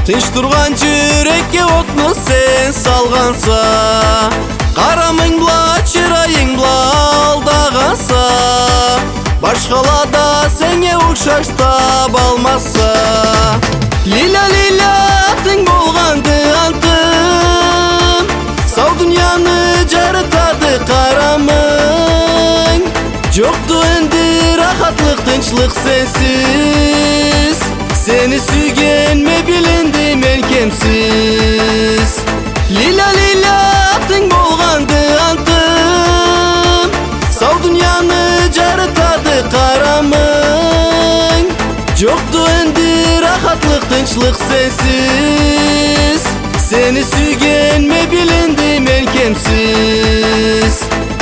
Тынч турган жүрекке отну сен салганса, карамың бла, чырайың бла алдаганса, башкалада сеңе окшош таба алмаса. Лиля лиля атың болганды антым, сау дүйнөнү жаратады карамың. Жокту энди рахатлык, тынчлык сенсиз, сени сүйгенме билинди мен кемсиз. Лиля лиля атың болганды антым, сау дүйнөнү жаратады карамың. Жокту энди рахатлык, тынчлык сенсиз, сени сүйгенме билинди мен кемсиз.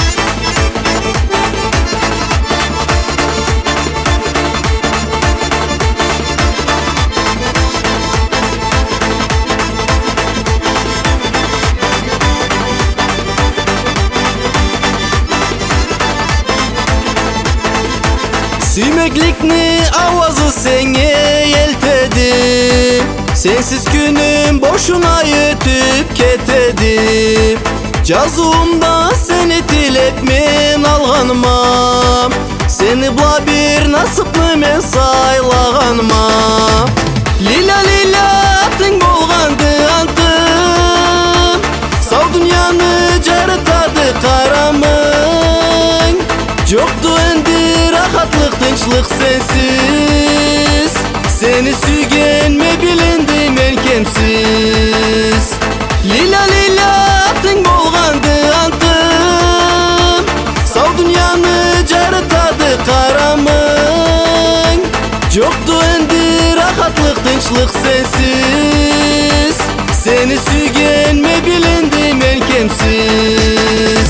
Süymeklikni avazı senge eltedi, sensiz günüm boşuna ötüp ketedi. Жазуымда seni tilep men alganıma, seni bla bir nasipmi men saylaganıma. Lila lila atың bolgandı antım, sau dünyanı жаратады karamың. Жокtu endi rahatlık, tınçlık sensiz, seni sүйгенме билинди men kemsiz. Lila lila atың bolgandı antım, sau dünyanı жаратады karamың. Жокtu endi rahatlık, tınçlık sensiz, seni sүйгенме билинди men kemsiz.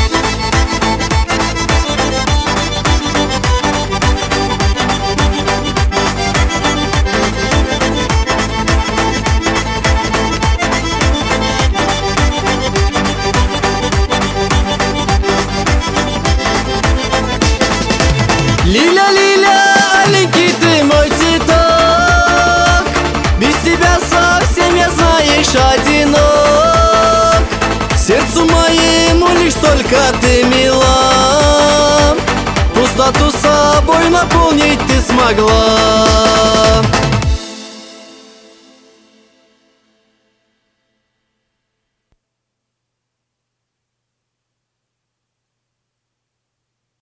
Лиля, лиля, аленький ты мой цветок, без тебя совсем, я знаешь, одинок. Сердцу моему лишь только ты мила, пустоту собой наполнить ты смогла.